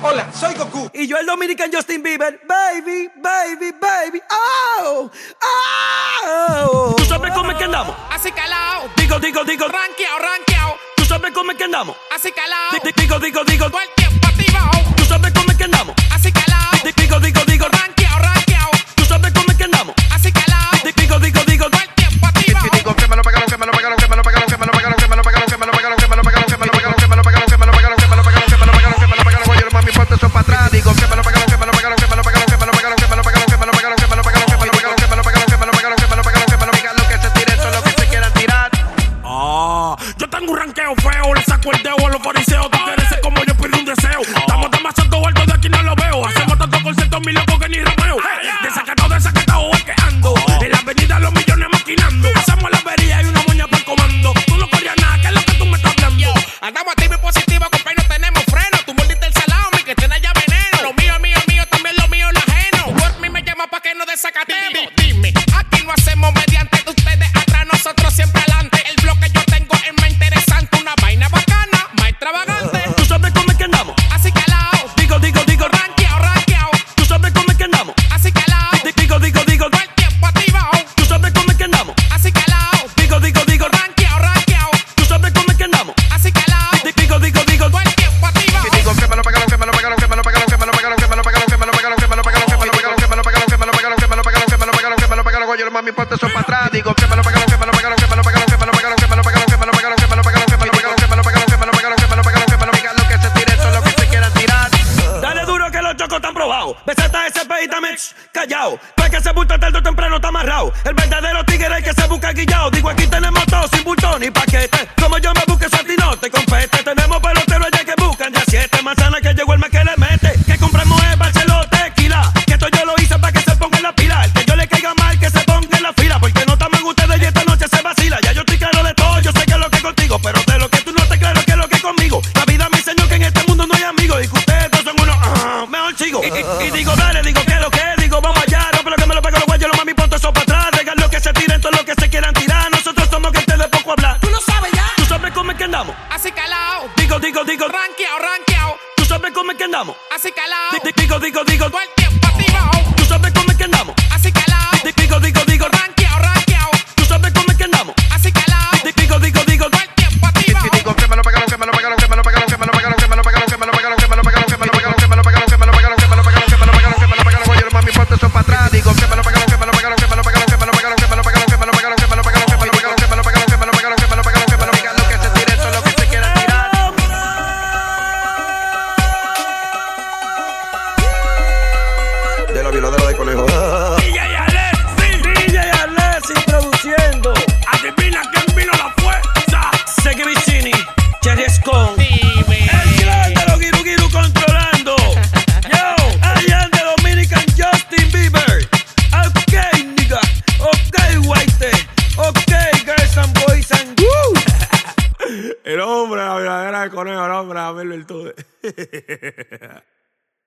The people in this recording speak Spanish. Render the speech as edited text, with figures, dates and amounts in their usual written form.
Hola, soy Goku. Y yo el Dominican Justin Bieber. Baby, baby, baby. Oh, oh. ¿Tú sabes cómo es que andamos? Así calao. Digo. Ranqueao, ranqueao. ¿Tú sabes cómo es que andamos? Así calao. Digo. Todo el tiempo activado. ¿Tú sabes cómo es que andamos? Así calao. Digo. Ranqueao, ranqueao. ¿Tú sabes cómo es que andamos? Así calao. Digo. Todo el tiempo activado. Digo que me lo pegaron, que me lo pegaron, que me lo pegaron, que me lo pegaron, que me lo pegaron, que me lo pegaron, que me lo pegaron, que me lo pegaron, que me lo pegaron, que me lo pegaron, que me lo pegaron, que me lo pegaron, que me lo pegaron. Oye, mami, ponte eso para atrás. Digo que me lo pegaron, que me lo pegaron, que me lo pegaron, que me lo pegaron, que me lo pegaron, que me lo pegaron, que me lo pegaron, que me lo pegaron, que me lo pegaron, que me lo pegaron, que me lo pegaron, que me lo pegaron, lo que se tire, todo lo que se quieran tirar. Yo tengo un ranqueo feo, le saco el dedo a los fariseos. Tú quieres ser como yo, pido un deseo. Estamos demasiado altos, de aquí no lo veo. Hacemos tantos conciertos, mi loco, que ni Romeo. Desacatado, es que ando. En la avenida los millones maquinando. Hacemos la avería y una moña por comando. Tú no corrías nada, que es lo que tú me estás hablando. Andamos activos y positivos, compadre, no tenemos freno. Tú mordiste el salami, que tiene ya veneno. Lo mío, también lo mío, lo ajeno. Work me llama pa' que no desacatemos. Dime, aquí no hacemos mediante ustedes atrás, nosotros siempre adelante. El bloque yo tengo es más interesante, una vaina bacana, más extravagante. ¿Tú sabes cómo es que andamos? Así calao. Digo. Ranqueao. ¿Tú sabes cómo es que andamos? Así calao. Digo. Todo el tiempo activado. ¿Tú sabes cómo es que andamos? Así calao. Digo. Ranqueao. ¿Tú sabes cómo es que andamos? Así calao. Digo. Todo el tiempo activado. Digo que me lo pegaron, que me lo pegaron, que me lo pegaron, que me lo pegaron, que me lo pegaron, que me lo pegaron, que me lo pegaron, que me lo pegaron, que me lo pegaron, que me lo pegaron, que me lo pegaron, que me lo pegaron, que me lo pegaron. Oye, mami, ponte eso para atrás. Digo que me lo pegaron, que me lo pegaron, que me lo pegaron, que me lo pegaron, que me lo pegaron, que me lo pegaron, que me lo pegaron, que me lo pegaron, que me lo pegaron, que me lo pegaron, que me lo pegaron, que me lo pegaron, lo que se tire, todo lo que se quieran tirar. Dale duro que los chocos están probados. Beseta SP y también callao. Pues que se bulto tarde o temprano está amarrado. El verdadero tigre es el que se busca guillao. Digo, aquí tenemos todo sin bulto ni paquete. Como yo me busque eso a ti no te compete. Tenemos peloteros allá que buscan de a 7 manzanas que llegó el mes que le mete. Que compramos es Barceló tequila. Que esto yo lo hice para que se ponga en la pila. El que yo le caiga mal que se ponga en la fila. Porque no estamos ustedes y esta noche se vacila. Ya yo estoy claro de todo, yo sé que es lo que es contigo. Pero de lo que tú no te claro que es lo que es conmigo. La vida me enseñó que en este mundo no hay amigos. Y que ustedes dos son unos, mejor sigo. Y digo, dale, digo, que lo que digo, vamos allá. No, pero que me lo pego los guayos, lo mami, ponte eso para atrás. Dejan lo que se tiren, todo lo que se quieran tirar. Nosotros somos gente de poco hablar. Tú lo sabes ya. ¿Tú sabes cómo es que andamos? Así calao. Digo. Ranqueao. ¿Tú sabes cómo es que andamos? Así calao. Digo. Todo el tiempo activado. ¿Tú sabes cómo es que andamos? Así calao. Digo. Ranqueao. ¿Tú sabes cómo es que andamos? Así calao. Digo. Todo el tiempo activado. Digo que me lo pegaron, que me lo pegaron, que me lo pegaron, que me lo pegaron, que me lo pegaron, que me lo pegaron, que me lo pegaron, que me lo pegaron, que me lo pegaron, que me lo pegaron, que me lo pegaron, que me lo pegaron, que me lo pegaron. Oye, mami, ponte eso para atrás. Digo que me lo pegaron, que me lo pegaron, que me lo pegaron, que me lo pegaron, que me lo pegaron, que me lo pegaron, que me lo pegaron, que me lo pegaron, que me lo pegaron, que me lo pegaron, que me lo pegaron, que me lo pegaron, lo que se tire, todo lo que se quieran tirar. De la violadora de conejo. DJ Alessi produciendo. Adivina quién vino la fuerza. Segui Vicini, Cherry Scone. Dime. El clan de los Giru controlando. Yo, I am the Dominican Justin Bieber. Ok, nigga. Ok, white. Ok, girls and boys and woo. El hombre, la verdadera de conejo, el hombre, a ver virtudes.